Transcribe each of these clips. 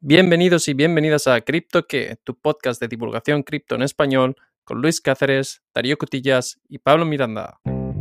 Bienvenidos y bienvenidas a CryptoQué, tu podcast de divulgación cripto en español, con Luis Cáceres, Darío Cutillas y Pablo Miranda.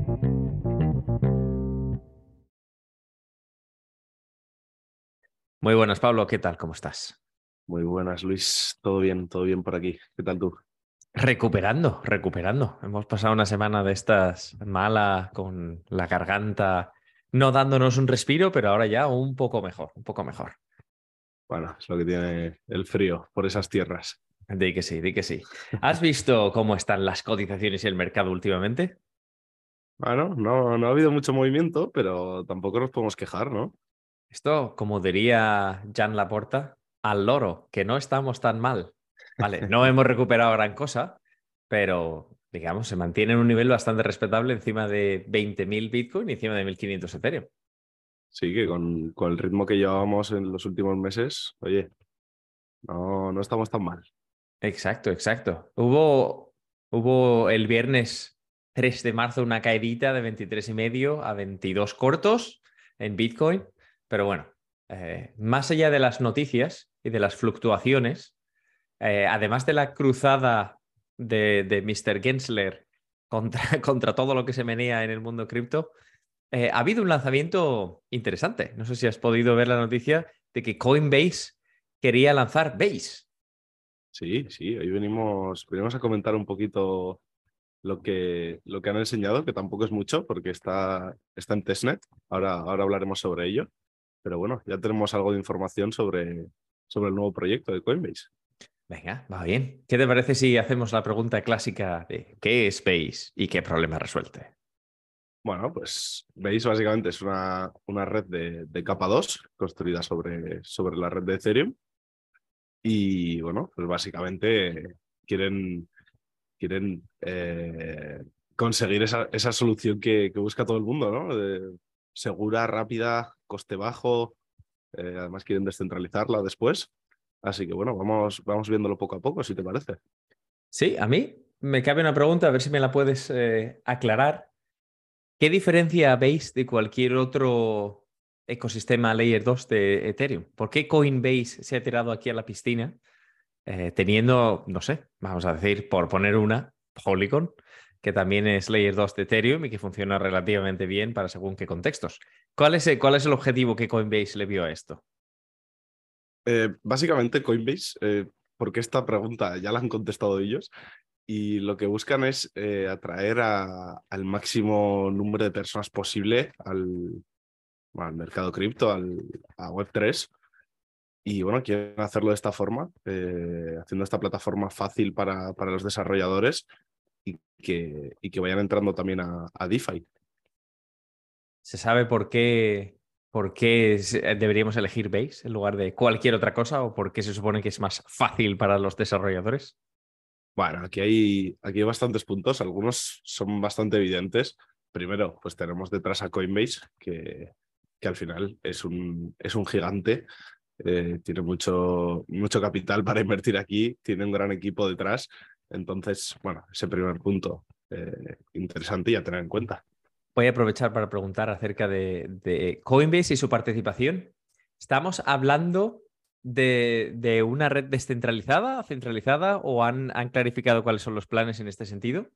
Muy buenas, Pablo. ¿Qué tal? ¿Cómo estás? Muy buenas, Luis. Todo bien por aquí. ¿Qué tal tú? Recuperando. Hemos pasado una semana de estas mala, con la garganta no dándonos un respiro, pero ahora ya un poco mejor, un poco mejor. Bueno, es lo que tiene el frío por esas tierras. Di que sí, di que sí. ¿Has visto cómo están las cotizaciones y el mercado últimamente? Bueno, no ha habido mucho movimiento, pero tampoco nos podemos quejar, ¿no? Esto, como diría Jan Laporta, al loro, que no estamos tan mal. Vale, no hemos recuperado gran cosa, pero digamos, se mantiene en un nivel bastante respetable encima de 20.000 Bitcoin y encima de 1.500 Ethereum. Sí, que con el ritmo que llevábamos en los últimos meses, oye, no estamos tan mal. Exacto. Hubo el viernes 3 de marzo una caidita de 23,5 a 22 cortos en Bitcoin, pero bueno, más allá de las noticias y de las fluctuaciones, además de la cruzada de Mr. Gensler contra todo lo que se menea en el mundo cripto, ha habido un lanzamiento interesante. No sé si has podido ver la noticia de que Coinbase quería lanzar Base. Sí, hoy venimos a comentar un poquito lo que han enseñado, que tampoco es mucho porque está en testnet. Ahora hablaremos sobre ello. Pero bueno, ya tenemos algo de información sobre el nuevo proyecto de Coinbase. Venga, va bien. ¿Qué te parece si hacemos la pregunta clásica de qué es Base y qué problema resuelve? Bueno, pues veis, básicamente es una red de capa 2 construida sobre la red de Ethereum. Y bueno, pues básicamente quieren conseguir esa solución que busca todo el mundo, ¿no? Segura, rápida, coste bajo. Además quieren descentralizarla después. Así que bueno, vamos viéndolo poco a poco, si te parece. Sí, a mí me cabe una pregunta, a ver si me la puedes aclarar. ¿Qué diferencia veis de cualquier otro ecosistema Layer 2 de Ethereum? ¿Por qué Coinbase se ha tirado aquí a la piscina teniendo, no sé, vamos a decir, por poner una, Polygon, que también es Layer 2 de Ethereum y que funciona relativamente bien para según qué contextos? ¿Cuál es el objetivo que Coinbase le vio a esto? Básicamente Coinbase, porque esta pregunta ya la han contestado ellos, y lo que buscan es atraer al máximo número de personas posible al mercado cripto, a Web3. Y bueno, quieren hacerlo de esta forma, haciendo esta plataforma fácil para los desarrolladores y que vayan entrando también a DeFi. ¿Se sabe por qué deberíamos elegir Base en lugar de cualquier otra cosa o por qué se supone que es más fácil para los desarrolladores? Bueno, aquí hay bastantes puntos, algunos son bastante evidentes. Primero, pues tenemos detrás a Coinbase, que al final es un gigante, tiene mucho capital para invertir aquí, tiene un gran equipo detrás. Entonces, bueno, ese primer punto interesante y a tener en cuenta. Voy a aprovechar para preguntar acerca de Coinbase y su participación. ¿Estamos hablando de una red descentralizada, centralizada o han clarificado cuáles son los planes en este sentido?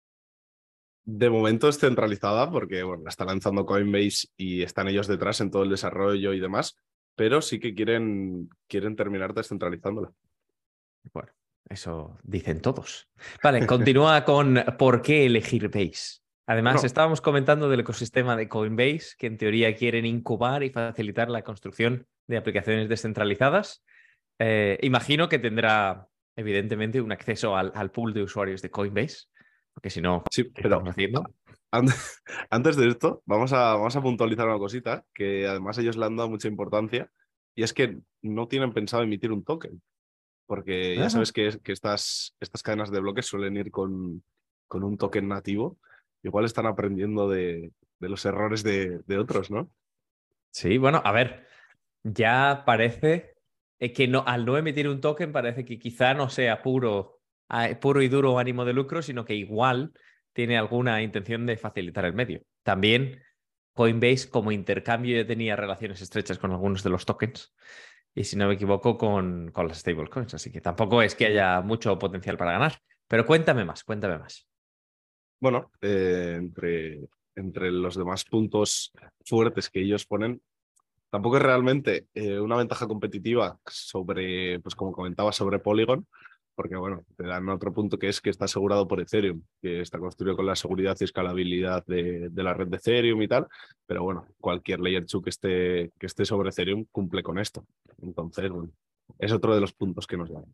De momento es centralizada porque bueno, la está lanzando Coinbase y están ellos detrás en todo el desarrollo y demás, pero sí que quieren terminar descentralizándola. Bueno, eso dicen todos. Vale, continúa con por qué elegir Base. Además, Bueno, estábamos comentando del ecosistema de Coinbase, que en teoría quieren incubar y facilitar la construcción de aplicaciones descentralizadas. Imagino que tendrá, evidentemente, un acceso al pool de usuarios de Coinbase, porque si no, sí, ¿qué pero estamos haciendo? an- antes de esto, vamos a puntualizar una cosita que además ellos le han dado mucha importancia y es que no tienen pensado emitir un token, porque ya Ajá. sabes que estas cadenas de bloques suelen ir con un token nativo. Igual están aprendiendo de los errores de otros, ¿no? Sí, bueno, a ver, ya parece que no, al no emitir un token parece que quizá no sea puro y duro ánimo de lucro, sino que igual tiene alguna intención de facilitar el medio. También Coinbase como intercambio ya tenía relaciones estrechas con algunos de los tokens y si no me equivoco, con las stablecoins. Así que tampoco es que haya mucho potencial para ganar. Pero cuéntame más, cuéntame más. Bueno, entre los demás puntos fuertes que ellos ponen, tampoco es realmente una ventaja competitiva sobre, pues como comentaba, sobre Polygon, porque bueno, te dan otro punto que es que está asegurado por Ethereum, que está construido con la seguridad y escalabilidad de la red de Ethereum y tal, pero bueno, cualquier Layer 2 que esté sobre Ethereum cumple con esto. Entonces, bueno, es otro de los puntos que nos dan.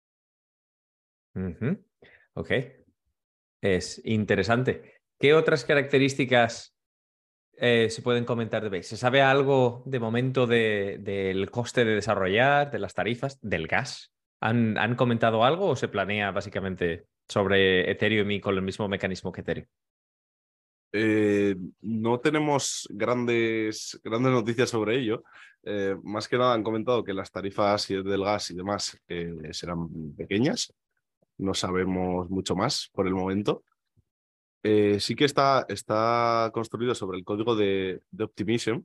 Ujú. Ok, es interesante. ¿Qué otras características se pueden comentar de Base? ¿Se sabe algo de momento del coste de desarrollar, de las tarifas, del gas? ¿Han comentado algo o se planea básicamente sobre Ethereum y con el mismo mecanismo que Ethereum? No tenemos grandes noticias sobre ello. Más que nada han comentado que las tarifas del gas y demás serán pequeñas. No sabemos mucho más por el momento. Sí que está construido sobre el código de Optimism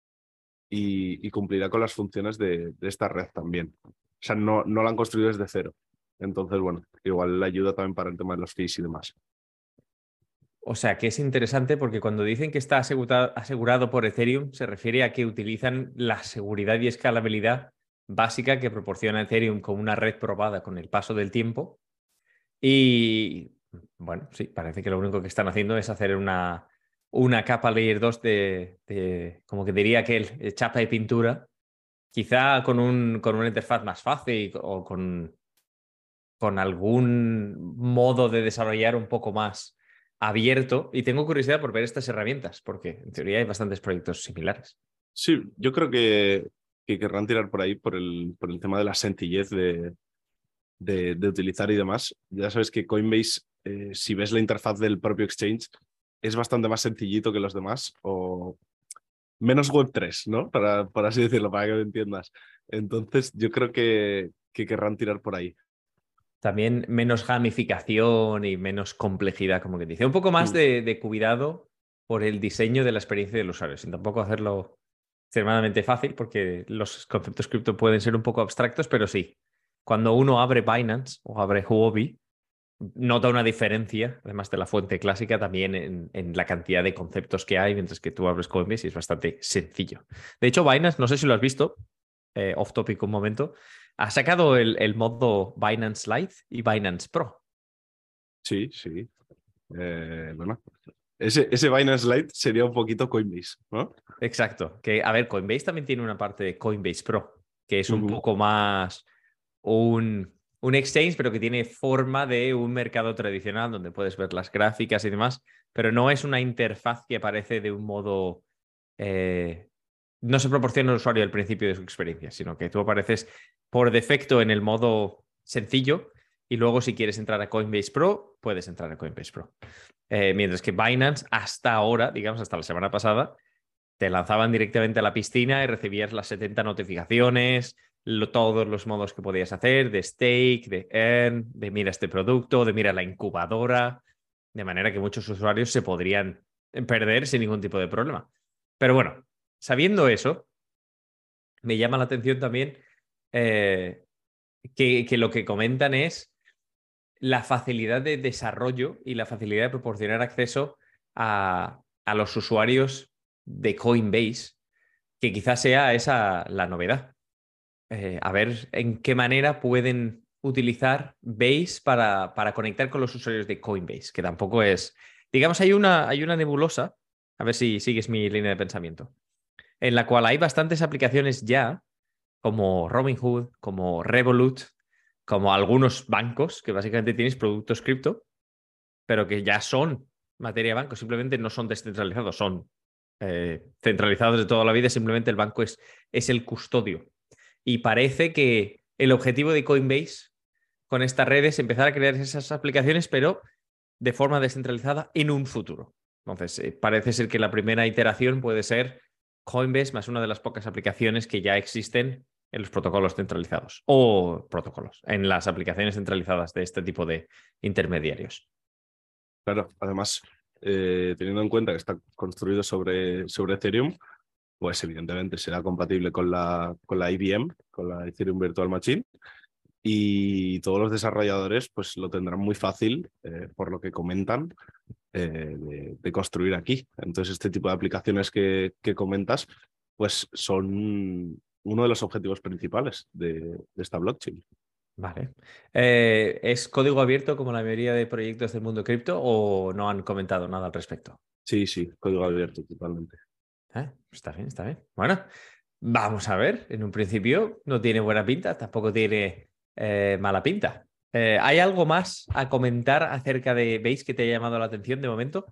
y cumplirá con las funciones de esta red también. O sea, no la han construido desde cero. Entonces, bueno, igual le ayuda también para el tema de los fees y demás. O sea, que es interesante porque cuando dicen que está asegurado por Ethereum, se refiere a que utilizan la seguridad y escalabilidad básica que proporciona Ethereum como una red probada con el paso del tiempo. Y bueno, sí, parece que lo único que están haciendo es hacer una capa Layer 2 como que diría aquel, chapa y pintura, quizá con una interfaz más fácil o con algún modo de desarrollar un poco más abierto. Y tengo curiosidad por ver estas herramientas, porque en teoría hay bastantes proyectos similares. Sí, yo creo que querrán tirar por ahí por el tema de la sencillez de utilizar y demás. Ya sabes que Coinbase, si ves la interfaz del propio exchange, es bastante más sencillito que los demás o menos Web3, ¿no? Por así decirlo, para que me entiendas. Entonces, yo creo que querrán tirar por ahí. También menos gamificación y menos complejidad, como que dice. Un poco más Mm. de cuidado por el diseño de la experiencia del usuario, sin tampoco hacerlo extremadamente fácil, porque los conceptos cripto pueden ser un poco abstractos, pero sí. Cuando uno abre Binance o abre Huobi, nota una diferencia, además de la fuente clásica, también en la cantidad de conceptos que hay, mientras que tú abres Coinbase y es bastante sencillo. De hecho, Binance, no sé si lo has visto, off topic un momento, ha sacado el modo Binance Lite y Binance Pro. Sí, sí. Bueno, ese Binance Lite sería un poquito Coinbase, ¿no? Exacto. Que, a ver, Coinbase también tiene una parte de Coinbase Pro, que es un Ujú. poco más un exchange, pero que tiene forma de un mercado tradicional donde puedes ver las gráficas y demás, pero no es una interfaz que aparece de un modo... no se proporciona al usuario al principio de su experiencia, sino que tú apareces por defecto en el modo sencillo y luego si quieres entrar a Coinbase Pro, puedes entrar a Coinbase Pro. Mientras que Binance hasta ahora, digamos hasta la semana pasada, te lanzaban directamente a la piscina y recibías las 70 notificaciones, todos los modos que podías hacer, de stake, de earn, de mira este producto, de mira la incubadora, de manera que muchos usuarios se podrían perder sin ningún tipo de problema. Pero bueno, sabiendo eso, me llama la atención también eh, que lo que comentan es la facilidad de desarrollo y la facilidad de proporcionar acceso a los usuarios de Coinbase, que quizás sea esa la novedad. A ver en qué manera pueden utilizar Base para conectar con los usuarios de Coinbase, que tampoco es... Digamos, hay una nebulosa, a ver si sigues mi línea de pensamiento, en la cual hay bastantes aplicaciones ya, como Robinhood, como Revolut, como algunos bancos, que básicamente tienes productos cripto, pero que ya son materia de banco, simplemente no son descentralizados, son centralizados de toda la vida, simplemente el banco es el custodio. Y parece que el objetivo de Coinbase con estas redes es empezar a crear esas aplicaciones, pero de forma descentralizada en un futuro. Entonces, parece ser que la primera iteración puede ser Coinbase más una de las pocas aplicaciones que ya existen en los protocolos centralizados o protocolos, en las aplicaciones centralizadas de este tipo de intermediarios. Claro, además, teniendo en cuenta que está construido sobre Ethereum, pues evidentemente será compatible con la IBM, con la Ethereum Virtual Machine, y todos los desarrolladores pues lo tendrán muy fácil, por lo que comentan, de construir aquí. Entonces, este tipo de aplicaciones que comentas, pues son uno de los objetivos principales de esta blockchain. Vale. ¿Es código abierto como la mayoría de proyectos del mundo cripto o no han comentado nada al respecto? Sí, sí, código abierto totalmente. Está bien, está bien. Bueno, vamos a ver. En un principio no tiene buena pinta, tampoco tiene mala pinta. ¿Hay algo más a comentar acerca de Base que te haya llamado la atención de momento?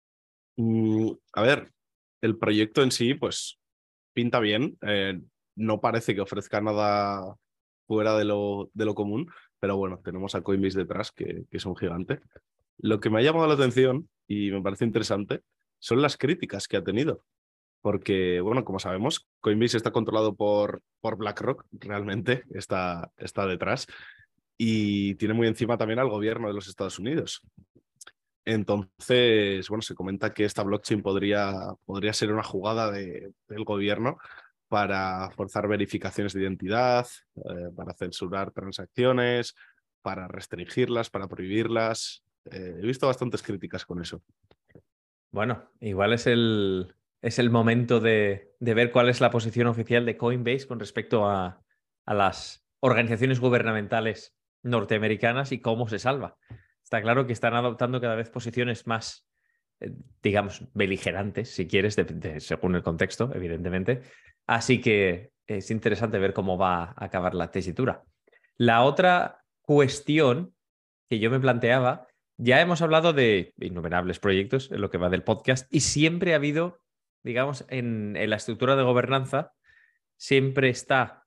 A ver, el proyecto en sí, pues pinta bien. No parece que ofrezca nada fuera de lo común, pero bueno, tenemos a Coinbase detrás, que es un gigante. Lo que me ha llamado la atención y me parece interesante son las críticas que ha tenido. Porque, bueno, como sabemos, Coinbase está controlado por BlackRock, realmente está detrás, y tiene muy encima también al gobierno de los Estados Unidos. Entonces, bueno, se comenta que esta blockchain podría ser una jugada del gobierno para forzar verificaciones de identidad, para censurar transacciones, para restringirlas, para prohibirlas. He visto bastantes críticas con eso. Bueno, igual es el momento de ver cuál es la posición oficial de Coinbase con respecto a las organizaciones gubernamentales norteamericanas y cómo se salva. Está claro que están adoptando cada vez posiciones más, digamos, beligerantes, si quieres, según el contexto, evidentemente. Así que es interesante ver cómo va a acabar la tesitura. La otra cuestión que yo me planteaba, ya hemos hablado de innumerables proyectos en lo que va del podcast y siempre ha habido, digamos, en la estructura de gobernanza, siempre está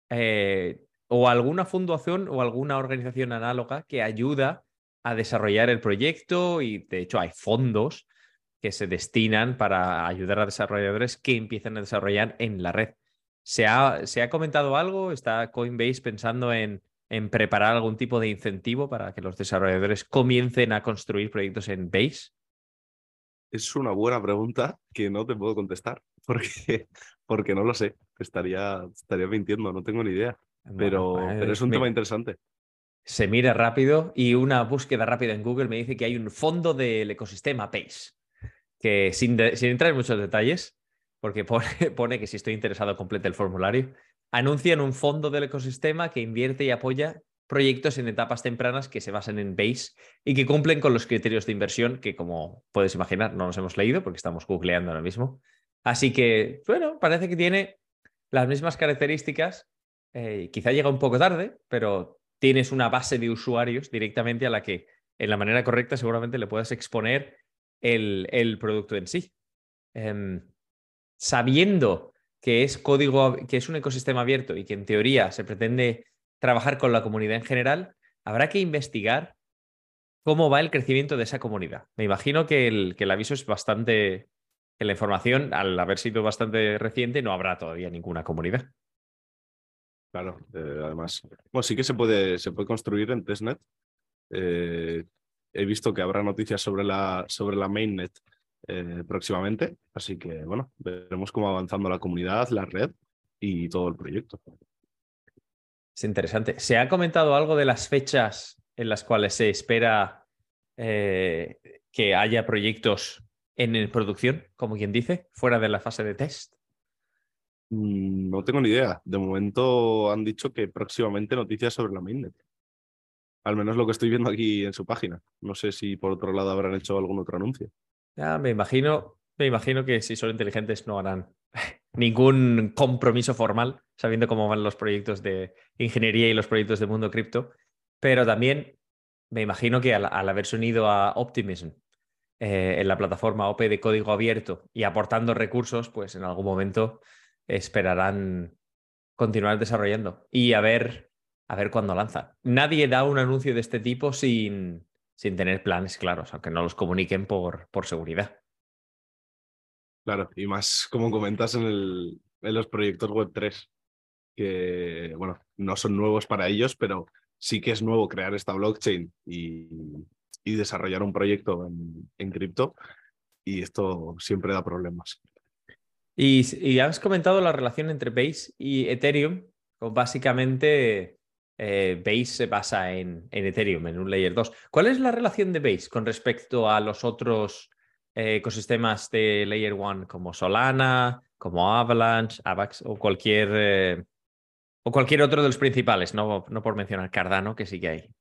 o alguna fundación o alguna organización análoga que ayuda a desarrollar el proyecto y de hecho hay fondos que se destinan para ayudar a desarrolladores que empiezan a desarrollar en la red. ¿Se ha comentado algo? ¿Está Coinbase pensando en preparar algún tipo de incentivo para que los desarrolladores comiencen a construir proyectos en Base? Es una buena pregunta que no te puedo contestar porque no lo sé. Estaría mintiendo, no tengo ni idea. Bueno, Pero es un tema interesante. se mira rápido y una búsqueda rápida en Google me dice que hay un fondo del ecosistema Base, que sin entrar en muchos detalles, porque pone que si estoy interesado complete el formulario, anuncian un fondo del ecosistema que invierte y apoya proyectos en etapas tempranas que se basan en Base y que cumplen con los criterios de inversión que, como puedes imaginar, no nos hemos leído porque estamos googleando ahora mismo. Así que, bueno, parece que tiene las mismas características. Quizá llega un poco tarde, pero tienes una base de usuarios directamente a la que, en la manera correcta, seguramente le puedas exponer el producto en sí. Sabiendo que es código, que es un ecosistema abierto y que en teoría se pretende trabajar con la comunidad en general, habrá que investigar cómo va el crecimiento de esa comunidad. Me imagino que el aviso es bastante, que la información, al haber sido bastante reciente, no habrá todavía ninguna comunidad. Claro, además. Bueno, sí que se puede construir en testnet. He visto que habrá noticias sobre la mainnet próximamente, así que bueno, veremos cómo va avanzando la comunidad, la red y todo el proyecto. Es interesante. ¿Se ha comentado algo de las fechas en las cuales se espera que haya proyectos en producción, como quien dice, fuera de la fase de test? No tengo ni idea. De momento han dicho que próximamente noticias sobre la mainnet. Al menos lo que estoy viendo aquí en su página. No sé si por otro lado habrán hecho algún otro anuncio. Ya, me imagino que si son inteligentes no harán ningún compromiso formal, sabiendo cómo van los proyectos de ingeniería y los proyectos de mundo cripto, pero también me imagino que al haberse unido a Optimism en la plataforma OP de código abierto y aportando recursos, pues en algún momento esperarán continuar desarrollando y a ver cuándo lanza. Nadie da un anuncio de este tipo sin tener planes claros, aunque no los comuniquen por seguridad. Claro, y más como comentas en los proyectos Web3, que bueno, no son nuevos para ellos, pero sí que es nuevo crear esta blockchain y desarrollar un proyecto en cripto, y esto siempre da problemas. Y has comentado la relación entre Base y Ethereum. Pues básicamente, Base se basa en Ethereum, en un Layer 2. ¿Cuál es la relación de Base con respecto a los otros ecosistemas de Layer 1 como Solana, como Avalanche, Avax o cualquier otro de los principales? No, no por mencionar Cardano, que sí que hay.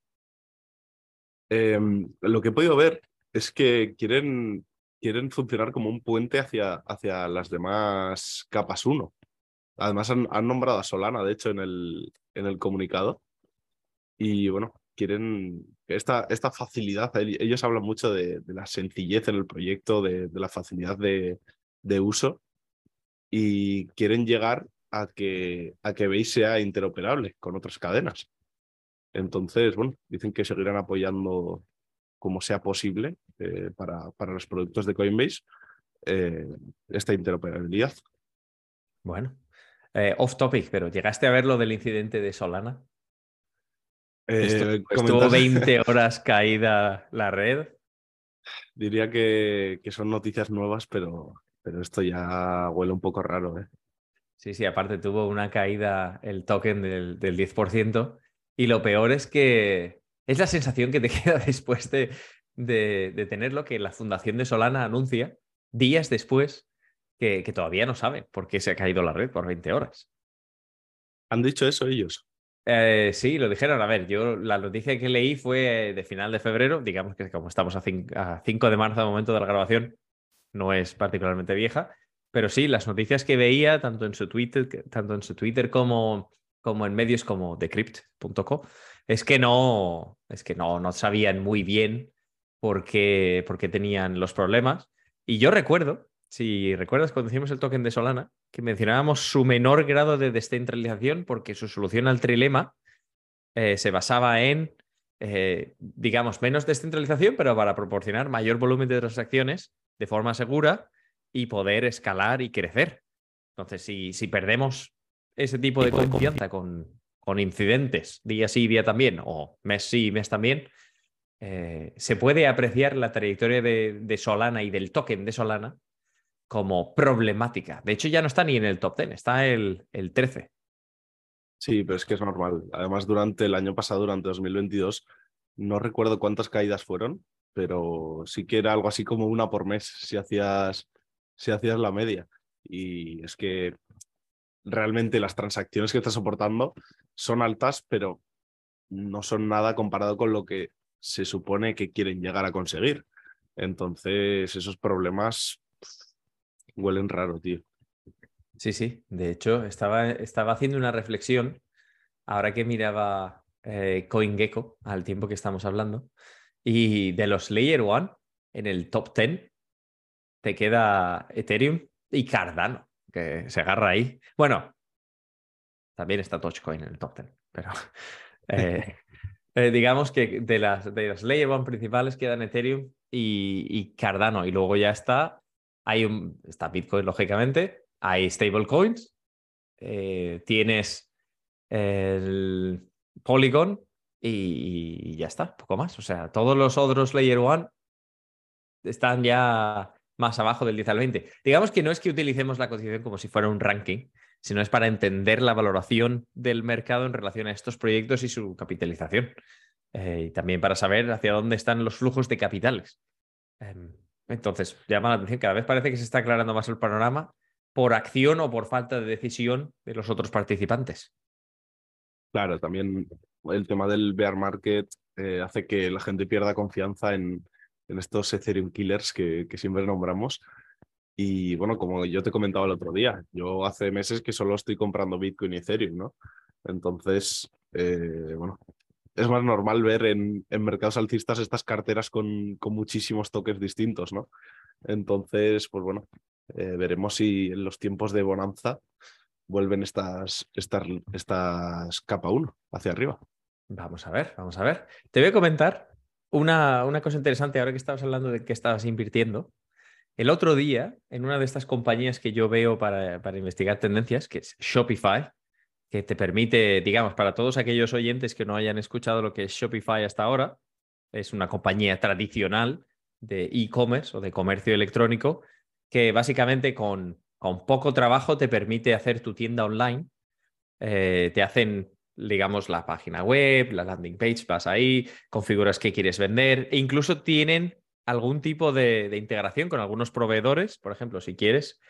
Lo que he podido ver es que quieren funcionar como un puente hacia las demás capas uno. Además, han nombrado a Solana, de hecho, en el comunicado. Y bueno, quieren esta facilidad. Ellos hablan mucho de la sencillez en el proyecto, de la facilidad de uso. Y quieren llegar a que Base sea interoperable con otras cadenas. Entonces, bueno, dicen que seguirán apoyando como sea posible para los productos de Coinbase eh, esta interoperabilidad. Bueno, off topic, pero ¿llegaste a ver lo del incidente de Solana? Estuvo Comentar, 20 horas caída la red. diría que son noticias nuevas, pero esto ya huele un poco raro, ¿eh? Sí, sí, aparte tuvo una caída el token del 10%. Y lo peor es que es la sensación que te queda después de tenerlo, que la fundación de Solana anuncia días después que todavía no sabe por qué se ha caído la red por 20 horas. ¿Han dicho eso ellos? Sí, lo dijeron. A ver, yo la noticia que leí fue de final de febrero, digamos que como estamos a 5 de marzo al momento de la grabación, no es particularmente vieja, pero sí, las noticias que veía, tanto en su Twitter como en medios como decrypt.co, es que no sabían muy bien por qué tenían los problemas. Y yo recuerdo, si recuerdas cuando hicimos el token de Solana, que mencionábamos su menor grado de descentralización porque su solución al trilema se basaba en, digamos, menos descentralización, pero para proporcionar mayor volumen de transacciones de forma segura y poder escalar y crecer. Entonces, si perdemos ese tipo de confianza con incidentes día sí, día también, o mes sí, mes también, se puede apreciar la trayectoria de Solana y del token de Solana como problemática. De hecho, ya no está ni en el top 10, está el 13. Sí, pero es que es normal. Además, durante el año pasado, durante 2022, no recuerdo cuántas caídas fueron, pero sí que era algo así como una por mes si hacías la media. Y es que realmente las transacciones que está soportando son altas, pero no son nada comparado con lo que se supone que quieren llegar a conseguir. Entonces, esos problemas huelen raro, tío. Sí, sí. De hecho, estaba haciendo una reflexión ahora que miraba CoinGecko al tiempo que estamos hablando. Y de los Layer 1, en el top 10 te queda Ethereum y Cardano, que se agarra ahí. Bueno, también está Dogecoin en el top 10, pero eh, digamos que de las Layer 1 principales quedan Ethereum y Cardano. Y luego ya está Bitcoin, lógicamente, hay stablecoins, tienes el Polygon y ya está, poco más. O sea, todos los otros Layer 1 están ya más abajo del 10 al 20. Digamos que no es que utilicemos la cotización como si fuera un ranking, sino es para entender la valoración del mercado en relación a estos proyectos y su capitalización. Y también para saber hacia dónde están los flujos de capitales. Entonces, llama la atención, cada vez parece que se está aclarando más el panorama por acción o por falta de decisión de los otros participantes. Claro, también el tema del bear market hace que la gente pierda confianza en estos Ethereum killers que siempre nombramos. Y bueno, como yo te comentaba el otro día, yo hace meses que solo estoy comprando Bitcoin y Ethereum, ¿no? Entonces, bueno, es más normal ver en mercados alcistas estas carteras con muchísimos tokens distintos, ¿no? Entonces, pues bueno, veremos si en los tiempos de bonanza vuelven estas capa uno hacia arriba. Vamos a ver, vamos a ver. Te voy a comentar una cosa interesante ahora que estabas hablando de que estabas invirtiendo. El otro día, en una de estas compañías que yo veo para investigar tendencias, que es Shopify, que te permite, digamos, para todos aquellos oyentes que no hayan escuchado lo que es Shopify hasta ahora, es una compañía tradicional de e-commerce o de comercio electrónico que básicamente con con poco trabajo te permite hacer tu tienda online. Te hacen, digamos, la página web, la landing page, vas ahí, configuras qué quieres vender e incluso tienen algún tipo de integración con algunos proveedores. Por ejemplo, si quieres,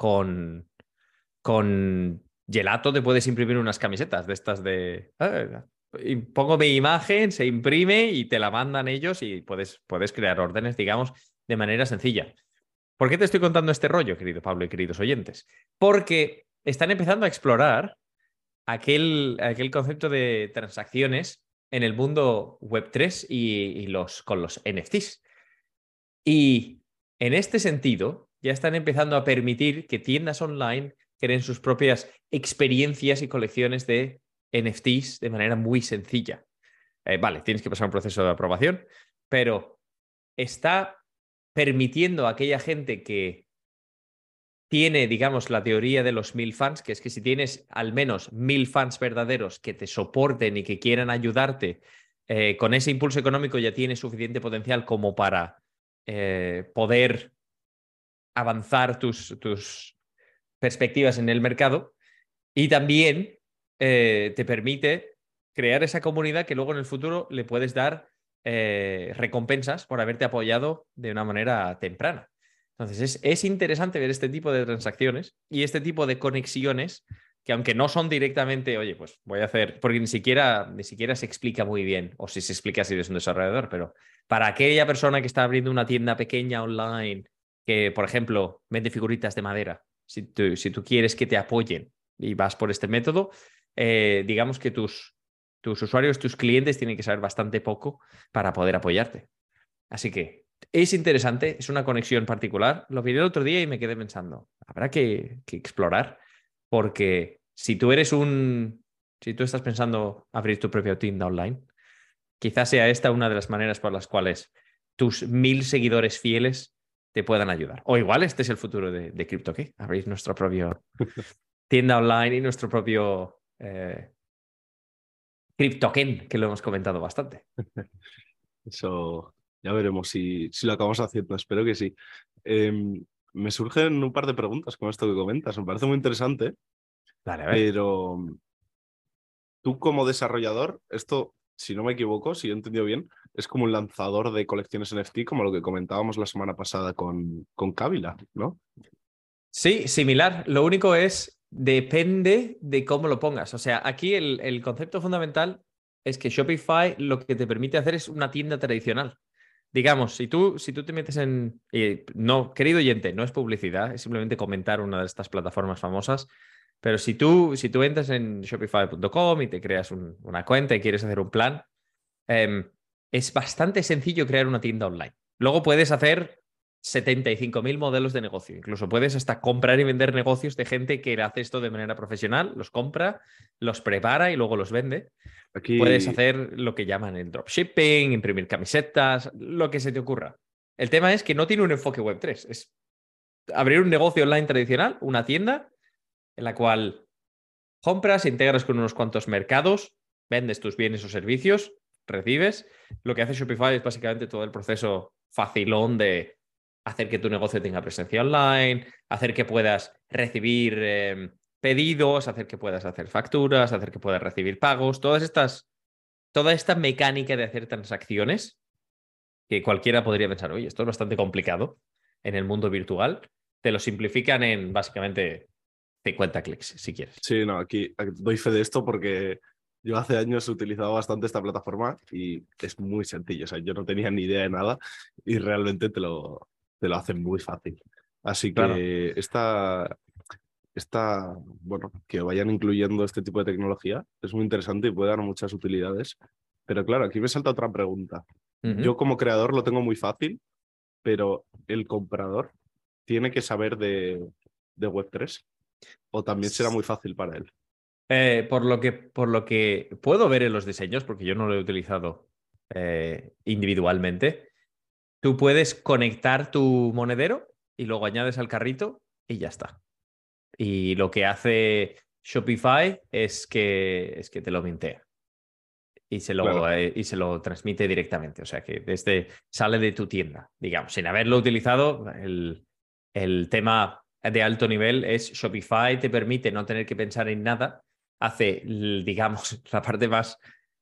con Gelato te puedes imprimir unas camisetas de estas de... y pongo mi imagen, se imprime y te la mandan ellos y puedes crear órdenes, digamos, de manera sencilla. ¿Por qué te estoy contando este rollo, querido Pablo y queridos oyentes? Porque están empezando a explorar aquel concepto de transacciones en el mundo Web3 y con los NFTs. Y en este sentido, ya están empezando a permitir que tiendas online creen sus propias experiencias y colecciones de NFTs de manera muy sencilla. Vale, tienes que pasar un proceso de aprobación, pero está permitiendo a aquella gente que tiene, digamos, la teoría de los 1000 fans, que es que si tienes al menos 1000 fans verdaderos que te soporten y que quieran ayudarte, con ese impulso económico ya tienes suficiente potencial como para poder avanzar tus perspectivas en el mercado y también te permite crear esa comunidad que luego en el futuro le puedes dar recompensas por haberte apoyado de una manera temprana. Entonces es interesante ver este tipo de transacciones y este tipo de conexiones que aunque no son directamente, oye, pues voy a hacer, porque ni siquiera se explica muy bien, o si se explica si eres un desarrollador, pero para aquella persona que está abriendo una tienda pequeña online, que por ejemplo vende figuritas de madera, si tú quieres que te apoyen y vas por este método, digamos que tus usuarios, tus clientes tienen que saber bastante poco para poder apoyarte. Así que es interesante, es una conexión particular. Lo vi el otro día y me quedé pensando, habrá que explorar, porque si tú estás pensando abrir tu propia tienda online, quizás sea esta una de las maneras por las cuales tus 1000 seguidores fieles te puedan ayudar. O igual este es el futuro de CryptoKey, abrir nuestra propia tienda online y nuestro propio CryptoKen, que lo hemos comentado bastante. Eso ya veremos si lo acabamos haciendo, espero que sí. Me surgen un par de preguntas con esto que comentas, me parece muy interesante, Vale, a ver. pero tú como desarrollador, esto, si no me equivoco, si he entendido bien, es como un lanzador de colecciones NFT, como lo que comentábamos la semana pasada con Kabila, ¿no? Sí, similar. Lo único es, depende de cómo lo pongas. O sea, aquí el concepto fundamental es que Shopify lo que te permite hacer es una tienda tradicional. Digamos, si tú te metes en... no, querido oyente, no es publicidad, es simplemente comentar una de estas plataformas famosas. Pero si tú entras en shopify.com y te creas una cuenta y quieres hacer un plan, es bastante sencillo crear una tienda online. Luego puedes hacer 75.000 modelos de negocio. Incluso puedes hasta comprar y vender negocios de gente que hace esto de manera profesional, los compra, los prepara y luego los vende. Puedes Aquí, hacer lo que llaman el dropshipping, imprimir camisetas, lo que se te ocurra. El tema es que no tiene un enfoque Web3. Es abrir un negocio online tradicional, una tienda en la cual compras, integras con unos cuantos mercados, vendes tus bienes o servicios, recibes. Lo que hace Shopify es básicamente todo el proceso facilón de hacer que tu negocio tenga presencia online, hacer que puedas recibir pedidos, hacer que puedas hacer facturas, hacer que puedas recibir pagos, toda esta mecánica de hacer transacciones que cualquiera podría pensar, oye, esto es bastante complicado en el mundo virtual, te lo simplifican en básicamente 50 clics, si quieres. sí, no, aquí doy fe de esto porque yo hace años he utilizado bastante esta plataforma y es muy sencillo. O sea, yo no tenía ni idea de nada y realmente te lo hacen muy fácil. Así Claro. que bueno, que vayan incluyendo este tipo de tecnología es muy interesante y puede dar muchas utilidades. Pero claro, aquí me salta otra pregunta. Yo como creador lo tengo muy fácil, pero el comprador tiene que saber de Web3 o también será muy fácil para él. Por lo que puedo ver en los diseños, porque yo no lo he utilizado individualmente, tú puedes conectar tu monedero y luego añades al carrito y ya está. Y lo que hace Shopify es que te lo mintea y Claro. se lo transmite directamente. O sea que sale de tu tienda, digamos, sin haberlo utilizado. El tema de alto nivel es Shopify, te permite no tener que pensar en nada, hace, digamos, la parte más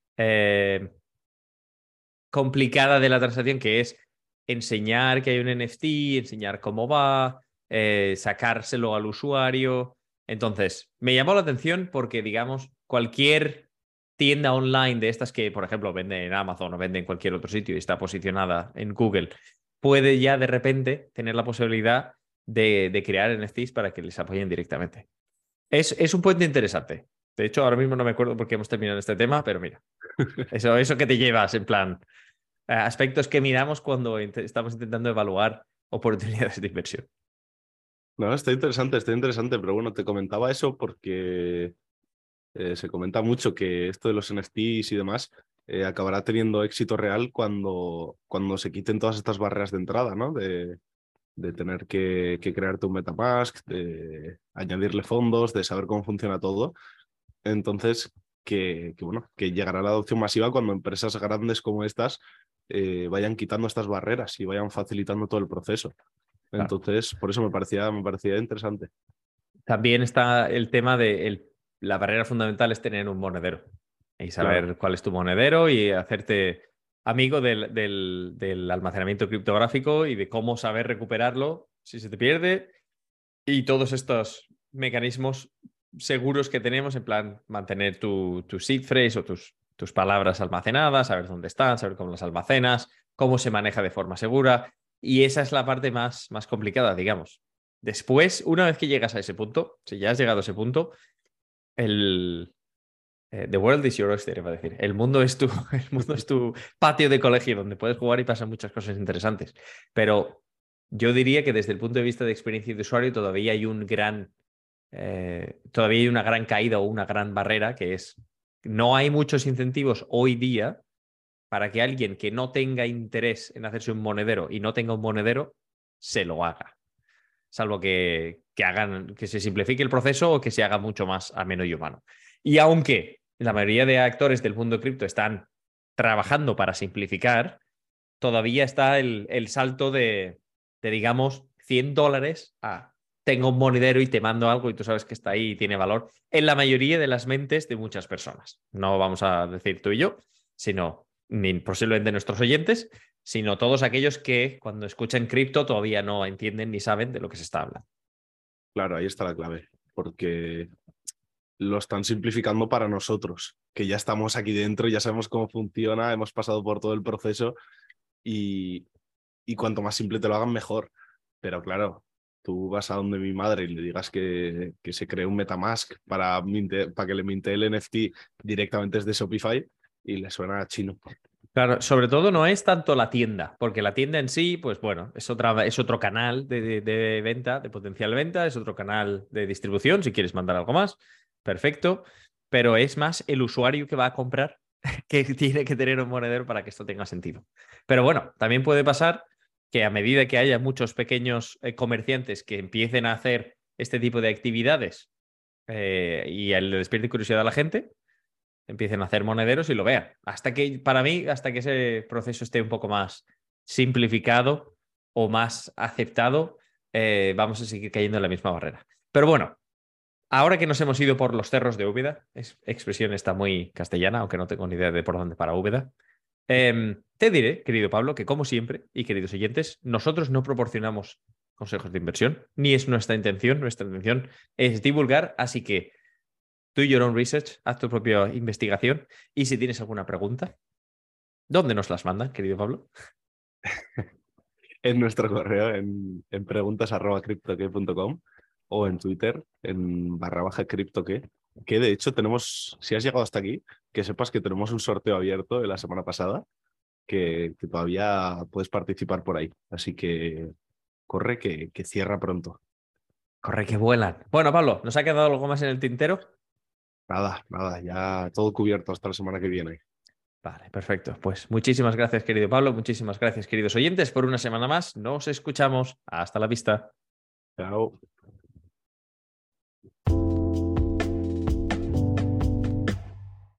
complicada de la transacción, que es enseñar que hay un NFT, enseñar cómo va, sacárselo al usuario. Entonces, me llamó la atención porque, digamos, cualquier tienda online de estas que, por ejemplo, vende en Amazon o vende en cualquier otro sitio y está posicionada en Google, puede ya de repente tener la posibilidad de crear NFTs para que les apoyen directamente. Es un puente interesante. De hecho, ahora mismo no me acuerdo por qué hemos terminado este tema, pero mira, eso que te llevas en plan aspectos que miramos cuando estamos intentando evaluar oportunidades de inversión. No, está interesante, pero bueno, te comentaba eso porque se comenta mucho que esto de los NFTs y demás acabará teniendo éxito real cuando se quiten todas estas barreras de entrada, ¿no? De tener que crearte un MetaMask, de añadirle fondos, de saber cómo funciona todo. Entonces, bueno, que llegará la adopción masiva cuando empresas grandes como estas vayan quitando estas barreras y vayan facilitando todo el proceso. Claro. Entonces, por eso me parecía interesante. También está el tema de la barrera fundamental es tener un monedero y saber cuál es tu monedero y hacerte amigo del almacenamiento criptográfico y de cómo saber recuperarlo si se te pierde y todos estos mecanismos seguros que tenemos, en plan mantener tu seed phrase o tus palabras almacenadas, saber dónde están, saber cómo las almacenas, cómo se maneja de forma segura. Y esa es la parte más complicada, digamos. Después, una vez que llegas a ese punto, si ya has llegado a ese punto, the world is your oyster, iba a decir. El mundo es tu patio de colegio donde puedes jugar y pasan muchas cosas interesantes. Pero yo diría que desde el punto de vista de experiencia de usuario todavía hay todavía hay una gran caída o una gran barrera, que es no hay muchos incentivos hoy día para que alguien que no tenga interés en hacerse un monedero y no tenga un monedero se lo haga. Salvo que se simplifique el proceso o que se haga mucho más ameno y humano. Y aunque la mayoría de actores del mundo cripto están trabajando para simplificar, todavía está el salto de, digamos, $100 a tengo un monedero y te mando algo y tú sabes que está ahí y tiene valor en la mayoría de las mentes de muchas personas. No vamos a decir tú y yo, sino ni posiblemente nuestros oyentes, sino todos aquellos que cuando escuchan cripto todavía no entienden ni saben de lo que se está hablando. Claro, ahí está la clave, porque lo están simplificando para nosotros, que ya estamos aquí dentro, ya sabemos cómo funciona, hemos pasado por todo el proceso y cuanto más simple te lo hagan, mejor. Pero claro, tú vas a donde mi madre y le digas que se cree un MetaMask para que le minte el NFT directamente desde Shopify y le suena a chino. Claro, sobre todo no es tanto la tienda, porque la tienda en sí, pues bueno, es otro canal de venta, de potencial venta, es otro canal de distribución, si quieres mandar algo más, perfecto, pero es más el usuario que va a comprar que tiene que tener un monedero para que esto tenga sentido. Pero bueno, también puede pasar que a medida que haya muchos pequeños comerciantes que empiecen a hacer este tipo de actividades y le despierte curiosidad a la gente, empiecen a hacer monederos y lo vean. Para mí, hasta que ese proceso esté un poco más simplificado o más aceptado, vamos a seguir cayendo en la misma barrera. Pero bueno, ahora que nos hemos ido por los cerros de Úbeda, expresión está muy castellana, aunque no tengo ni idea de por dónde para Úbeda, te diré, querido Pablo, que como siempre, y queridos oyentes, nosotros no proporcionamos consejos de inversión, ni es nuestra intención es divulgar, así que do your own research, haz tu propia investigación y si tienes alguna pregunta, ¿dónde nos las mandan, querido Pablo? En nuestro correo en preguntas@criptoque.com o en Twitter en _criptoque, que de hecho tenemos, si has llegado hasta aquí, que sepas que tenemos un sorteo abierto de la semana pasada que todavía puedes participar por ahí. Así que corre que cierra pronto. Corre que vuelan. Bueno, Pablo, ¿nos ha quedado algo más en el tintero? Nada, ya todo cubierto hasta la semana que viene. Vale, perfecto. Pues muchísimas gracias, querido Pablo. Muchísimas gracias, queridos oyentes, por una semana más. Nos escuchamos. Hasta la vista. Chao.